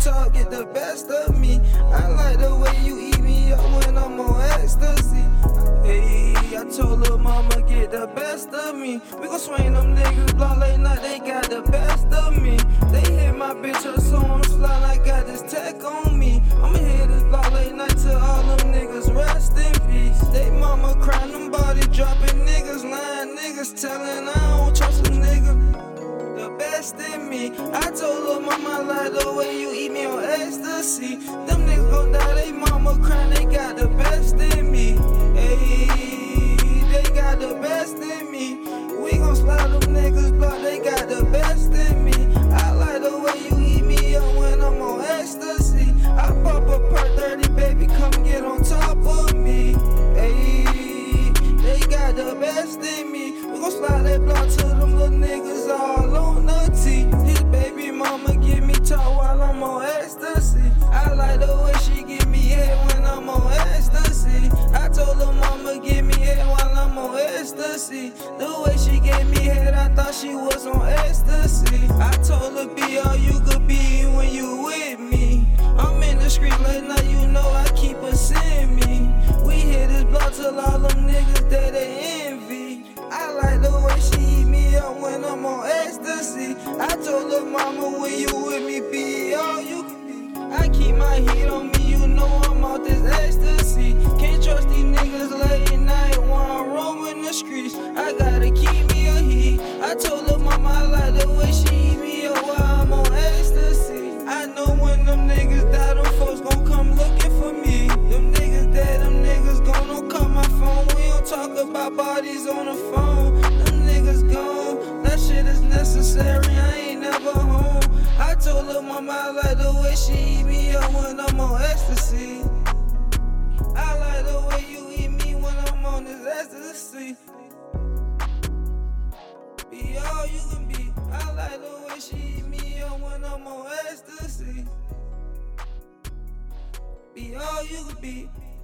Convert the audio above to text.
talk, get the best of me. I like the way you eat me up when I'm on ecstasy. Hey, I told her mama get the best of me. We gon' swing them niggas block late night, they got the best of me. They hit my bitch up so I'm slide, I got this tech on me. I'ma hit this block late night till all them niggas rest in peace. They mama crying, them body dropping, niggas lying, niggas telling I don't trust a nigga. The best in me. I told her mama I like the way you eat me on ecstasy. Them niggas gon' die, they mama crying, they got the best in me. Hey, they got the best in me. We gon' slide them niggas block, they got the best in me. I like the way you eat me up when I'm on ecstasy. I pop a per 30, baby, come get on top of me. Hey, they got the best in me. We gon' slide that block to them little niggas all on the T. His baby mama give me talk while I'm on ecstasy. I like the way she give me head when I'm on ecstasy. I told her mama give me head while I'm on ecstasy. The way she gave me head, I thought she was on ecstasy. I told her be all you could be when you with me. I'm in the street late night, you know I keep her seeing me. We hit this block till all them niggas that they envy. I like the way she eat me up when I'm on ecstasy. I told her mama when you with me be all you can be. I keep my heat on me, you know I'm out this ecstasy. Can't trust these niggas late at night while I'm roaming the streets. I gotta keep me a heat. I told her mama I like the way she eat me up while I'm on ecstasy. I know when them niggas die, them folks gon' come looking for me. Them niggas dead, them niggas gone, don't call my phone. We don't talk about bodies on the phone. Them niggas gone, that shit is necessary, I ain't never home. I told her mama I like the way she eat me up when I'm on ecstasy. I like the way you eat me when I'm on this ecstasy. Be all you can be. I like the way she eat me up when I'm on ecstasy. Be all you can be.